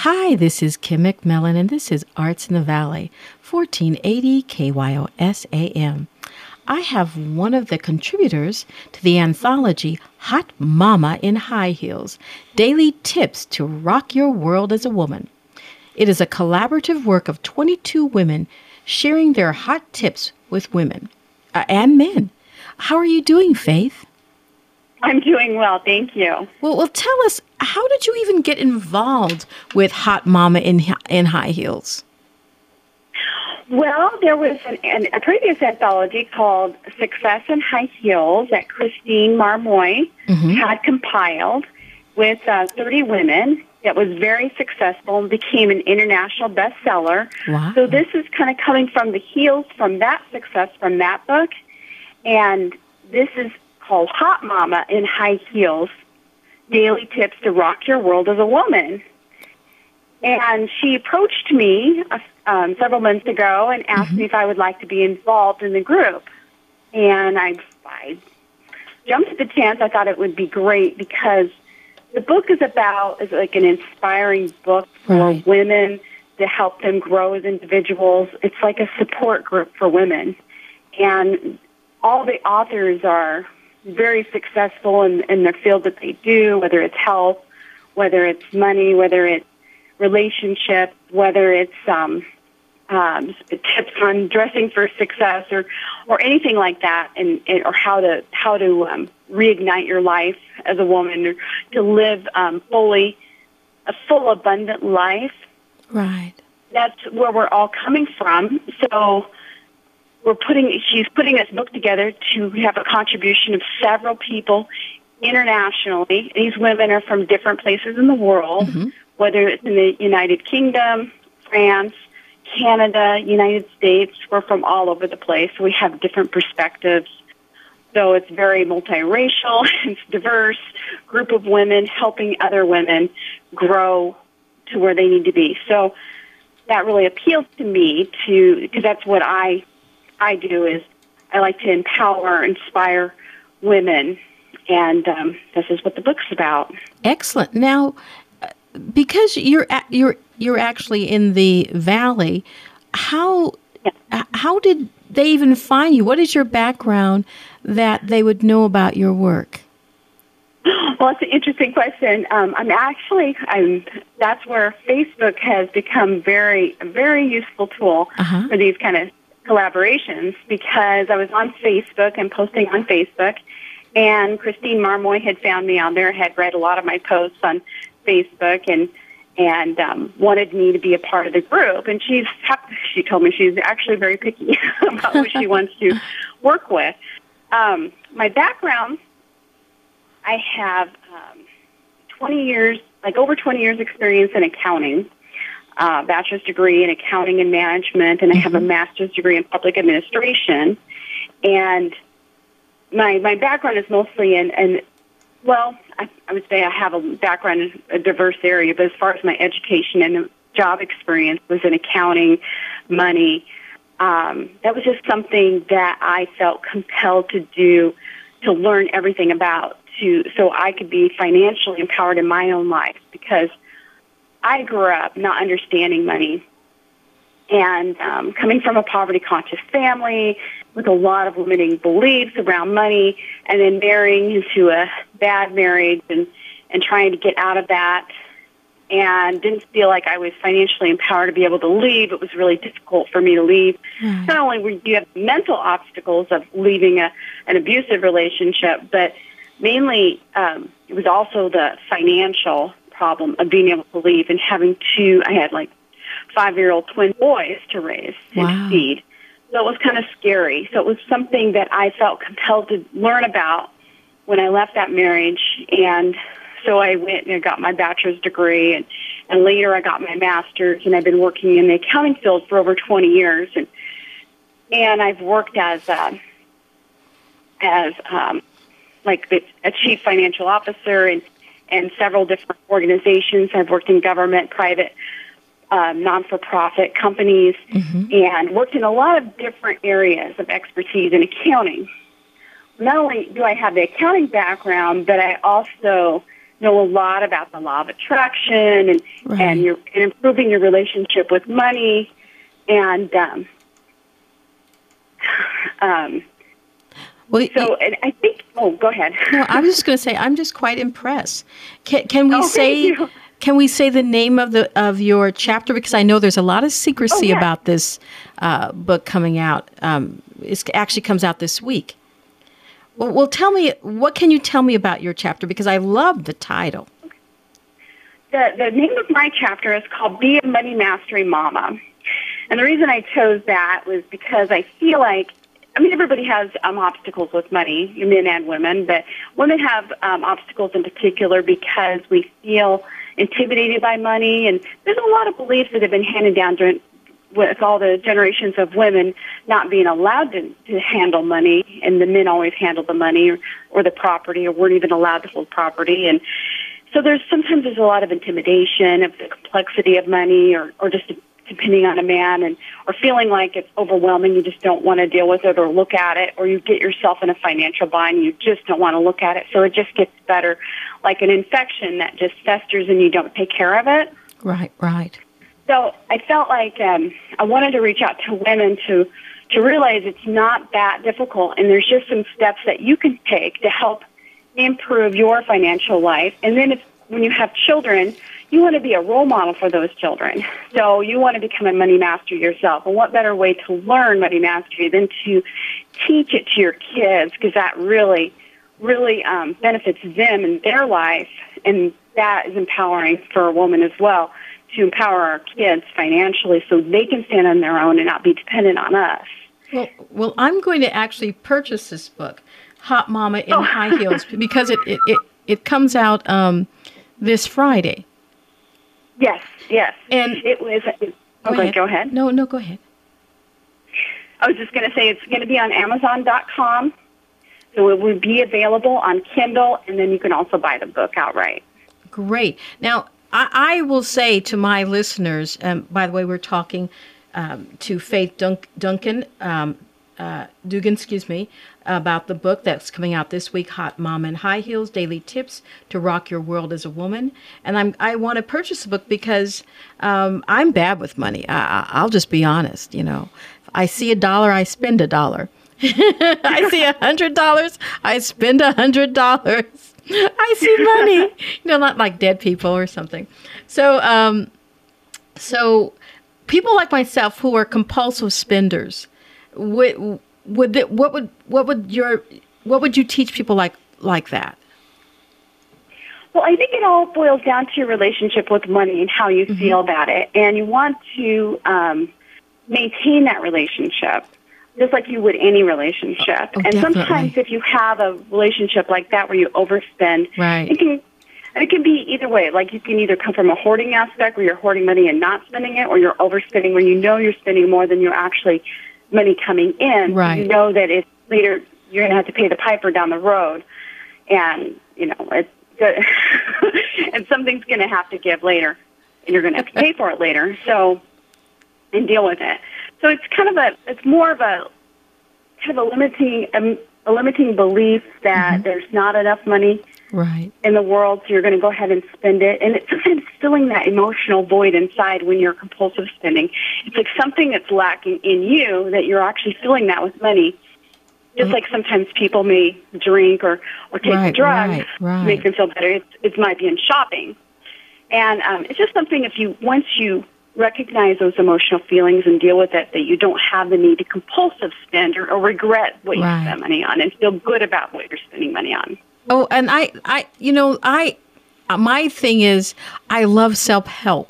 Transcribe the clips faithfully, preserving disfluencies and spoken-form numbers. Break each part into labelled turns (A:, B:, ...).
A: Hi, this is Kim McMillan, and this is Arts in the Valley, fourteen eighty K Y O S A M. I have one of the contributors to the anthology Hot Mama in High Heels, Daily Tips to Rock Your World as a Woman. It is a collaborative work of twenty-two women sharing their hot tips with women uh, and men. How are you doing, Faith?
B: I'm doing well, thank you.
A: Well, well, tell us, how did you even get involved with Hot Mama in in High Heels?
B: Well, there was an, an, a previous anthology called Success in High Heels that Christine Marmoy mm-hmm. had compiled with uh, thirty women. That was very successful and became an international bestseller.
A: Wow.
B: So this is kind of coming from the heels from that success from that book. And this is called Hot Mama in High Heels, Daily Tips to Rock Your World as a Woman. And she approached me uh, um, several months ago and asked mm-hmm. me if I would like to be involved in the group. And I, I jumped at the chance. I thought it would be great because the book is about, is like an inspiring book for
A: right.
B: women to help them grow as individuals. It's like a support group for women. And all the authors are very successful in, in the field that they do, whether it's health, whether it's money, whether it's relationships, whether it's um, um, tips on dressing for success or, or anything like that, and, and or how to how to um, reignite your life as a woman, or to live um, fully a full, abundant life.
A: Right.
B: That's where we're all coming from. So we're putting. She's putting this book together to have a contribution of several people internationally. These women are from different places in the world, mm-hmm. whether it's in the United Kingdom, France, Canada, United States. We're from all over the place. We have different perspectives. So it's very multiracial. It's a diverse group of women helping other women grow to where they need to be. So that really appealed to me, to because that's what I I do, is I like to empower, inspire women, and um, this is what the book's about.
A: Excellent. Now, because you're you're you're actually in the Valley, how yeah. how did they even find you? What is your background that they would know about your work?
B: Well, it's an interesting question. Um, I'm actually, I'm, that's where Facebook has become very, a very useful tool uh-huh. for these kind of collaborations, because I was on Facebook and posting on Facebook, and Christine Marmoy had found me on there, had read a lot of my posts on Facebook, and and um, wanted me to be a part of the group. And she's she told me she's actually very picky about who she wants to work with. Um, my background, I have um, twenty years, like over twenty years experience in accounting, uh, bachelor's degree in accounting and management, and I have a master's degree in public administration. And my my background is mostly in, in well, I, I would say I have a background in a diverse area, but as far as my education and job experience was in accounting, money, um, that was just something that I felt compelled to do, to learn everything about, to so I could be financially empowered in my own life, because I grew up not understanding money and um, coming from a poverty-conscious family with a lot of limiting beliefs around money, and then marrying into a bad marriage and, and trying to get out of that, and didn't feel like I was financially empowered to be able to leave. It was really difficult for me to leave. Mm. Not only do you have mental obstacles of leaving a, an abusive relationship, but mainly um, it was also the financial problem of being able to leave and having two, I had like five-year-old twin boys to raise
A: wow.
B: and feed. So it was kind of scary. So it was something that I felt compelled to learn about when I left that marriage. And so I went and got my bachelor's degree, and, and later I got my master's, and I've been working in the accounting field for over twenty years. And and I've worked as a, as um, like the, a chief financial officer and, and several different organizations. I've worked in government, private, Um, non-for-profit companies, mm-hmm. and worked in a lot of different areas of expertise in accounting. Not only do I have the accounting background, but I also know a lot about the law of attraction and right. and you're and improving your relationship with money, and um, um,
A: well,
B: so and I think. Oh, go ahead.
A: No, I was just going to say I'm just quite impressed. Can can we
B: oh,
A: say can we say the name of the of your chapter, because I know there's a lot of secrecy
B: oh, yeah.
A: about this uh, book coming out. Um, it actually comes out this week. Well, well, tell me, what can you tell me about your chapter? Because I love the title.
B: The, the name of my chapter is called Be a Money Mastery Mama. And the reason I chose that was because I feel like, I mean, everybody has um, obstacles with money, men and women, but women have um, obstacles in particular because we feel intimidated by money. And there's a lot of beliefs that have been handed down during with all the generations of women not being allowed to, to handle money, and the men always handled the money or, or the property, or weren't even allowed to hold property. And so there's sometimes there's a lot of intimidation of the complexity of money, or, or just depending on a man, and or feeling like it's overwhelming, you just don't want to deal with it or look at it, or you get yourself in a financial bind, you just don't want to look at it. So it just gets better, like an infection that just festers and you don't take care of it.
A: Right, right.
B: So I felt like um, I wanted to reach out to women to to realize it's not that difficult, and there's just some steps that you can take to help improve your financial life. And then if, when you have children, you want to be a role model for those children. So you want to become a money master yourself. And what better way to learn money mastery than to teach it to your kids, because that really, really um, benefits them in their life, and that is empowering for a woman as well, to empower our kids financially so they can stand on their own and not be dependent on us.
A: Well, well, I'm going to actually purchase this book, Hot Mama in oh. High Heels, because it, it, it, it comes out um, this Friday.
B: Yes, yes.
A: And
B: it was. It, oh, go ahead. go ahead.
A: No, no, go ahead.
B: I was just going to say it's going to be on Amazon dot com, so it will be available on Kindle, and then you can also buy the book outright.
A: Great. Now, I, I will say to my listeners, um, by the way, we're talking um, to Faith Dunk, Duncan, um, uh, Dugan, excuse me, about the book that's coming out this week, Hot Mama in High Heels, Daily Tips to Rock Your World as a Woman. And I'm, I want to purchase the book because um, I'm bad with money. I, I'll just be honest, you know. If I see a dollar, I spend a dollar. I see a hundred dollars, I spend a hundred dollars. I see money, you know, not like dead people or something. So, um, so people like myself who are compulsive spenders, would would the, what would what would your what would you teach people like like that?
B: Well, I think it all boils down to your relationship with money and how you mm-hmm. feel about it, and you want to um, maintain that relationship, just like you would any relationship.
A: Oh,
B: and
A: definitely.
B: Sometimes if you have a relationship like that where you overspend,
A: right.
B: it can and it can be either way. Like you can either come from a hoarding aspect where you're hoarding money and not spending it, or you're overspending where you know you're spending more than you're actually money coming in.
A: Right.
B: You know that it's later you're going to have to pay the piper down the road, and you know it's good. And something's going to have to give later, and you're going to have to pay for it later. So and deal with it. So it's kind of a, it's more of a, kind of a limiting, um, a limiting belief that mm-hmm. there's not enough money
A: right.
B: in the world, so you're going to go ahead and spend it. And it's sometimes filling that emotional void inside when you're compulsive spending. It's like something that's lacking in you that you're actually filling that with money. Just like sometimes people may drink or, or take
A: right,
B: drugs
A: right, right.
B: to make them feel better. It's, it might be in shopping. And um, it's just something if you, once you recognize those emotional feelings and deal with it, that you don't have the need to compulsive spend or, or regret what
A: right.
B: you spent money on, and feel good about what you're spending money on.
A: Oh, and I, I, you know, I, my thing is I love self-help.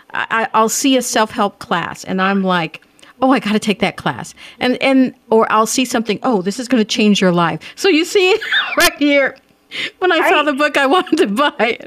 A: I, I'll see a self-help class and I'm like, oh, I got to take that class. And, and, or I'll see something, oh, this is going to change your life. So you see right here, when I right. saw the book, I wanted to buy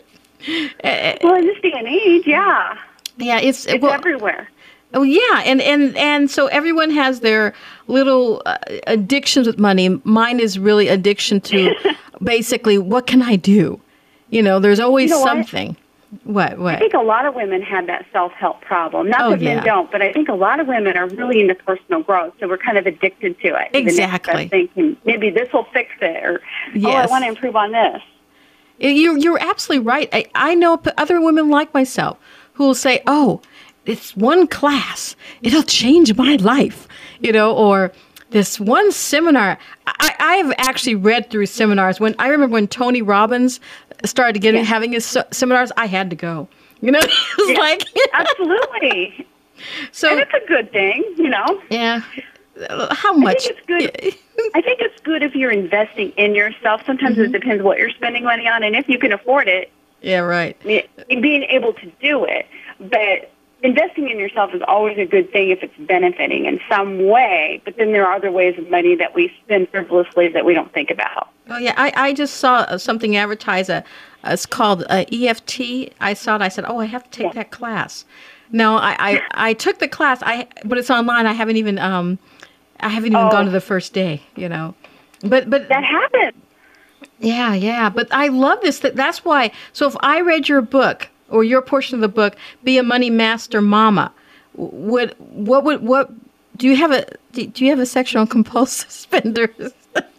A: it.
B: Well, in this day and age, yeah.
A: Yeah, it's,
B: it's
A: well,
B: everywhere.
A: Oh, yeah. And, and, and so everyone has their little uh, addictions with money. Mine is really addiction to basically, what can I do? You know, there's always
B: you know
A: something. What? What?
B: I think a lot of women have that self-help problem. Not
A: oh,
B: that
A: yeah.
B: men don't, but I think a lot of women are really into personal growth, so we're kind of addicted to it.
A: Exactly.
B: Thinking maybe this will fix it, or,
A: yes.
B: oh, I want to improve on this.
A: You're, you're absolutely right. I, I know p- other women like myself who will say, oh, it's one class. It'll change my life, you know, or this one seminar. I, I've actually read through seminars. When I remember when Tony Robbins started getting
B: yeah.
A: having his se- seminars, I had to go. You know, it was
B: yeah,
A: like
B: absolutely. So and it's a good thing, you know.
A: Yeah. How much?
B: I think it's good. I think it's good if you're investing in yourself. Sometimes mm-hmm. it depends what you're spending money on, and if you can afford it.
A: Yeah, right.
B: Being able to do it, but investing in yourself is always a good thing if it's benefiting in some way. But then there are other ways of money that we spend frivolously that we don't think about.
A: Oh yeah, I, I just saw something advertised. Uh, it's called uh, E F T. I saw it. I said, oh, I have to take yeah. that class. No, I, I, I took the class. I but it's online. I haven't even um, I haven't even oh. gone to the first day. You know, but but
B: that happens.
A: Yeah, yeah. But I love this. That that's why. So if I read your book or your portion of the book, Be a Money Master Mama, would what would what do you have a do you have a section on compulsive spenders?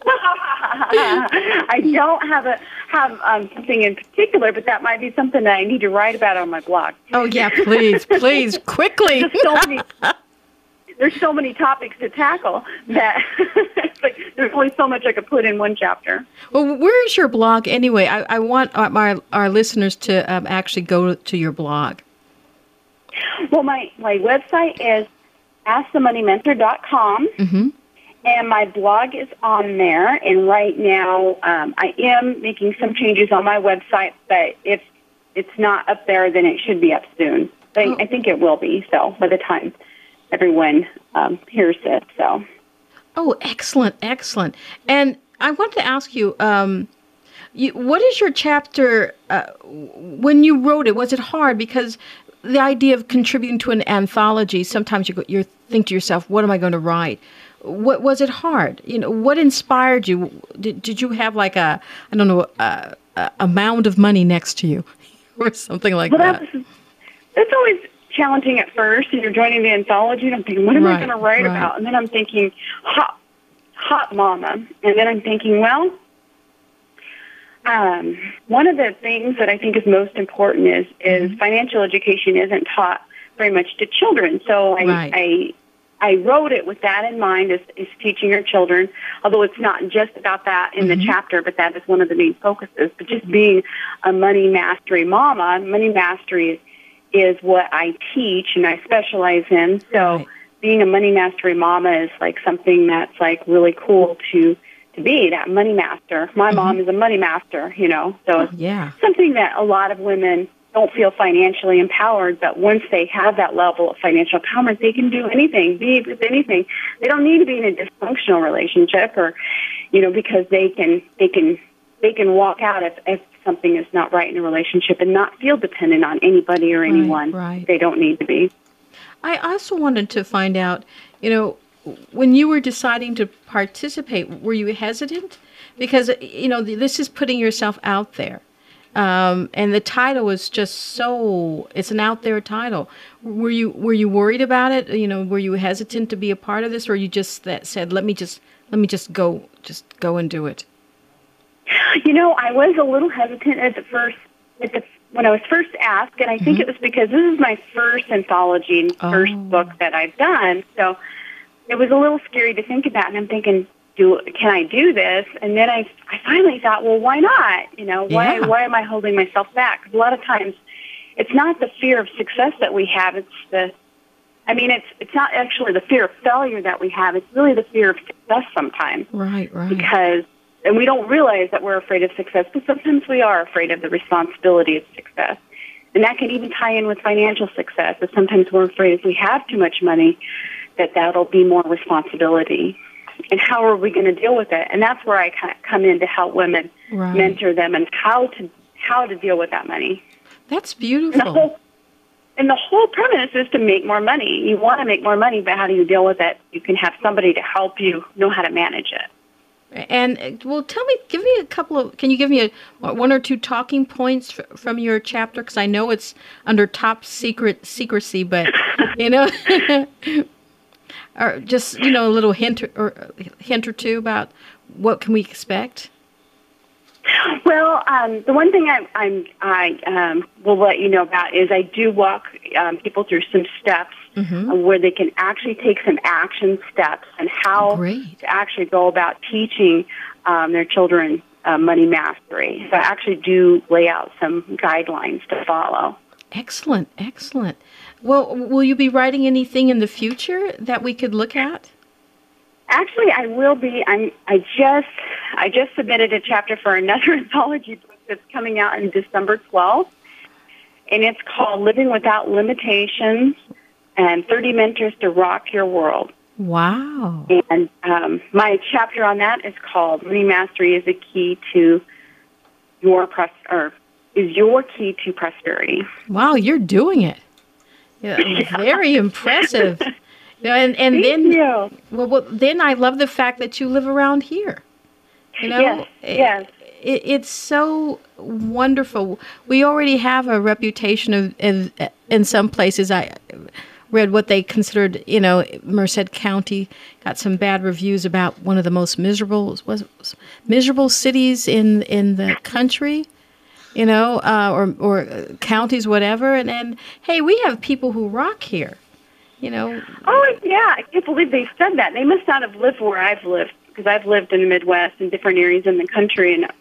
B: I don't have a have um, something in particular, but that might be something that I need to write about on my blog.
A: Oh yeah, please, please, quickly.
B: There's so many, there's so many topics to tackle that it's like there's only so much I could put in one chapter.
A: Well, where is your blog anyway? I, I want our, our our listeners to um, actually go to your blog.
B: Well, my my website is ask the money mentor dot com. Mm-hmm. And my blog is on there, and right now um, I am making some changes on my website, but if it's not up there, then it should be up soon. I, oh. I think it will be, so by the time everyone um, hears it. So.
A: Oh, excellent, excellent. And I want to ask you, um, you what is your chapter, uh, when you wrote it, was it hard? Because the idea of contributing to an anthology, sometimes you, you think to yourself, what am I going to write? What was it hard? You know, what inspired you? Did did you have like a I don't know a, a mound of money next to you, or something like
B: well,
A: that?
B: That's, that's always challenging at first. And you're joining the anthology, and I'm thinking, what am right, I going to write right. about? And then I'm thinking, hot, hot mama. And then I'm thinking, well, um, one of the things that I think is most important is is mm-hmm. financial education isn't taught very much to children. So I.
A: Right.
B: I I wrote it with that in mind, is, is teaching your children, although it's not just about that in mm-hmm. the chapter, but that is one of the main focuses. But just being a money mastery mama, money mastery is, is what I teach and I specialize in. So right. being a money mastery mama is like something that's like really cool to, to be, that money master. My mm-hmm. mom is a money master, you know, so
A: oh,
B: it's
A: yeah.
B: something that a lot of women don't feel financially empowered, but once they have that level of financial empowerment, they can do anything, be with anything. They don't need to be in a dysfunctional relationship, or, you know, because they can they can they can walk out if, if something is not right in a relationship and not feel dependent on anybody or anyone.
A: Right, right.
B: They don't need to be.
A: I also wanted to find out, you know, when you were deciding to participate, were you hesitant? Because, you know, this is putting yourself out there. Um, and the title is just so, it's an out there title. Were you, were you worried about it? You know, were you hesitant to be a part of this, or you just that said, let me just, let me just go, just go and do it?
B: You know, I was a little hesitant at the first, at the, when I was first asked, and I think mm-hmm. it was because this is my first anthology and
A: oh.
B: first book that I've done. So it was a little scary to think about, and I'm thinking, Do can I do this? And then I, I finally thought, well, why not? You know, why
A: yeah.
B: why am I holding myself back? Because a lot of times, it's not the fear of success that we have. It's the, I mean, it's it's not actually the fear of failure that we have. It's really the fear of success sometimes.
A: Right, right.
B: Because, and we don't realize that we're afraid of success, but sometimes we are afraid of the responsibility of success. And that can even tie in with financial success. But sometimes we're afraid if we have too much money, that that'll be more responsibility. And how are we going to deal with it? And that's where I kind of come in to help women,
A: right.
B: mentor them, and how to how to deal with that money.
A: That's beautiful.
B: And the whole, and the whole premise is to make more money. You want to make more money, but how do you deal with it? You can have somebody to help you know how to manage it.
A: And well, tell me, give me a couple of. Can you give me a one or two talking points f- from your chapter? Because I know it's under top secret secrecy, but you know. Or just, you know, a little hint or hint or two about what can we expect?
B: Well, um, the one thing I, I'm, I um, will let you know about is I do walk um, people through some steps mm-hmm. uh, where they can actually take some action steps and how
A: Great.
B: to actually go about teaching um, their children uh, money mastery. So I actually do lay out some guidelines to follow.
A: Excellent, excellent. Well, will you be writing anything in the future that we could look at?
B: Actually, I will be. I'm. I just. I just submitted a chapter for another anthology book that's coming out in December twelfth, and it's called "Living Without Limitations" and thirty Mentors to Rock Your World.
A: Wow!
B: And um, my chapter on that is called "Money Mastery is a Key to Your Pros- or is Your Key to Prosperity."
A: Wow, you're doing it. Yeah, yeah. Very impressive. And and
B: Thank
A: then,
B: you.
A: well, well, then I love the fact that you live around here. You know,
B: yes,
A: it,
B: yes.
A: It, it's so wonderful. We already have a reputation of, of, in some places. I read what they considered, you know, Merced County got some bad reviews about one of the most miserable was miserable cities in in the country. You know, uh, or or counties, whatever. And and hey, we have people who rock here. You know.
B: Oh, yeah. I can't believe they said that. They must not have lived where I've lived, because I've lived in the Midwest in different areas in the country. And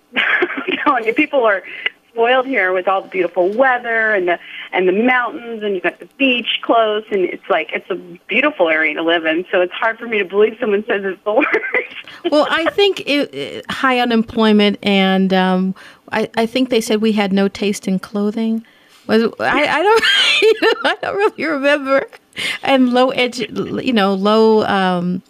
B: you know, and people are spoiled here with all the beautiful weather and the and the mountains, and you've got the beach close, and it's like it's a beautiful area to live in. So it's hard for me to believe someone says it's the worst.
A: Well, I think it, it, high unemployment, and um, I, I think they said we had no taste in clothing. Was I, I don't you know, I don't really remember. And low edge, you know, low, um,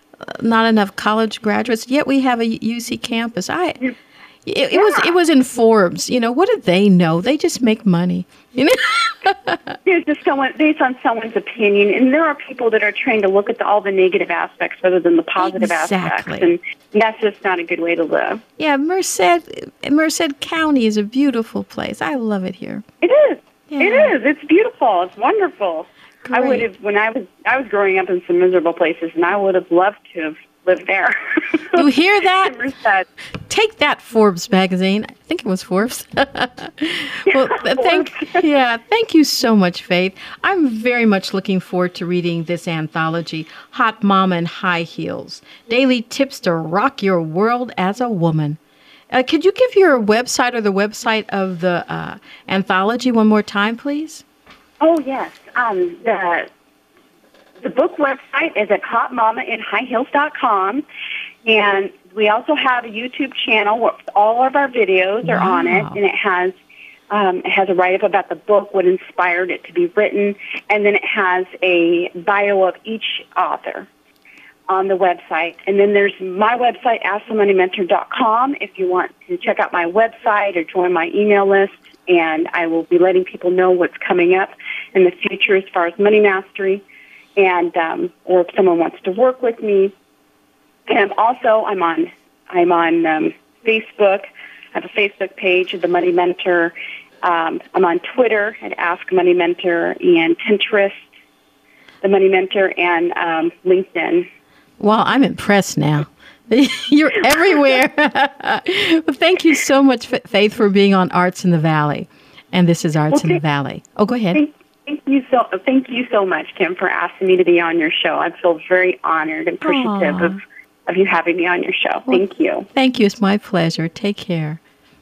A: not enough college graduates. Yet we have a U C campus. I, it, it yeah. was it was in Forbes. You know, what do they know? They just make money. You know,
B: it's just someone based on someone's opinion, and there are people that are trained to look at the, all the negative aspects rather than the positive
A: exactly.
B: aspects, and that's just not a good way to live.
A: Yeah, Merced Merced County is a beautiful place. I love it here.
B: It is. Yeah. It is. It's beautiful. It's wonderful. Great. I would have when I was I was growing up in some miserable places, and I would have loved to have lived there.
A: You hear that? Take that, Forbes magazine. I think it was Forbes. Well, thank yeah, thank you so much, Faith. I'm very much looking forward to reading this anthology, Hot Mama in High Heels: Daily Tips to Rock Your World as a Woman. Uh, could you give your website or the website of the uh, anthology one more time, please?
B: Oh, yes. Um, the the book website is at hot mama in high heels dot com, and we also have a YouTube channel where all of our videos are wow. on it, and it has um, it has a write-up about the book, what inspired it to be written, and then it has a bio of each author on the website. And then there's my website, ask the money mentor dot com, if you want to check out my website or join my email list. And I will be letting people know what's coming up in the future as far as money mastery, and um, or if someone wants to work with me. And also, I'm on I'm on um, Facebook. I have a Facebook page, The Money Mentor. Um, I'm on Twitter at Ask Money Mentor, and Pinterest, The Money Mentor, and um, LinkedIn.
A: Well, I'm impressed now. You're everywhere. Well, thank you so much, Faith, for being on Arts in the Valley. And this is Arts well, in the Valley. Oh, go ahead.
B: Thank, thank you so thank you so much, Kim, for asking me to be on your show. I feel very honored and appreciative of, of you having me on your show.
A: Well,
B: thank you.
A: Thank you. It's my pleasure. Take care.